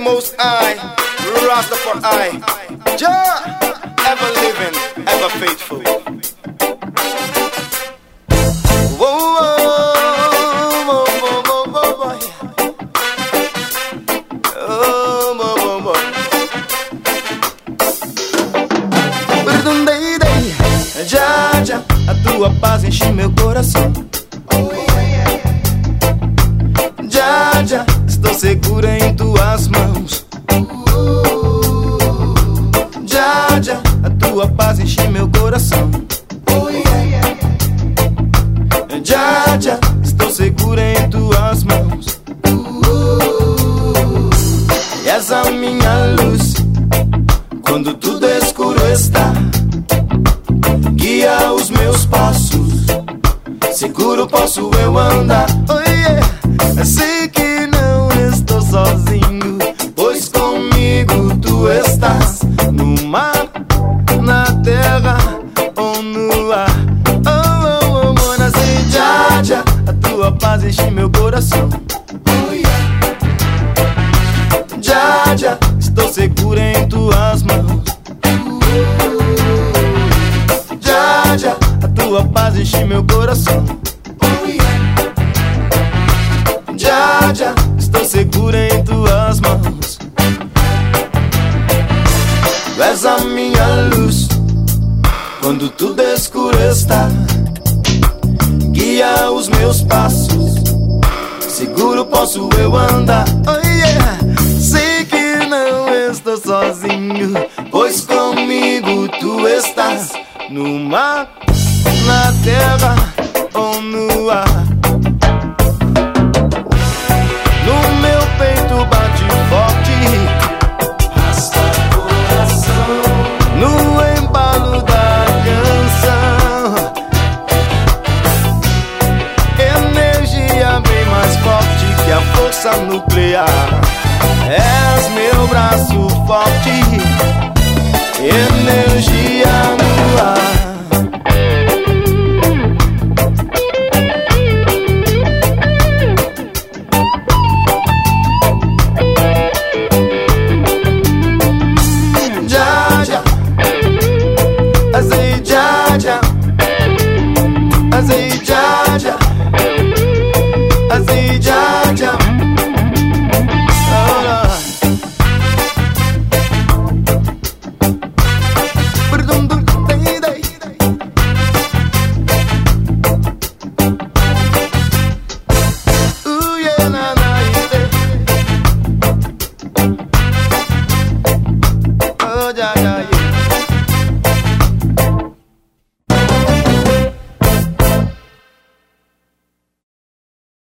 Most High, Rastafari, Jah, ever living, ever faithful. Whoa, whoa, whoa, whoa, whoa, whoa, whoa. Oh, whoa, whoa, whoa. Jah, Jah, a tua paz enche meu coração. Jah, Jah, estou segura em tuas mãos. Jah, Jah, a tua paz enche meu coração. Jah, Jah, estou segura em tuas mãos. E és a minha luz quando tudo escuro está. Guia os meus passos, seguro posso eu andar. Oh yeah. Sei que não estou sozinho, pois comigo tu estás. No mar, na terra ou no ar. Oh, oh, oh, oh, nasci. Jah, Jah, a tua paz enche meu coração. Oh yeah. Jah, Jah, estou seguro em tuas mãos. Jah, Jah, a tua paz enche meu coração. Jah, Jah, estou seguro em tuas mãos. Tu és a minha luz quando tudo escuro está. Guia os meus passos, seguro posso eu andar. Oh yeah. Sei que não estou sozinho, pois comigo tu estás. No mar, na terra ou no ar. No meu peito bate forte Rasta coração. No embalo da canção, energia bem mais forte que a força nuclear. És meu braço forte, energia no ar.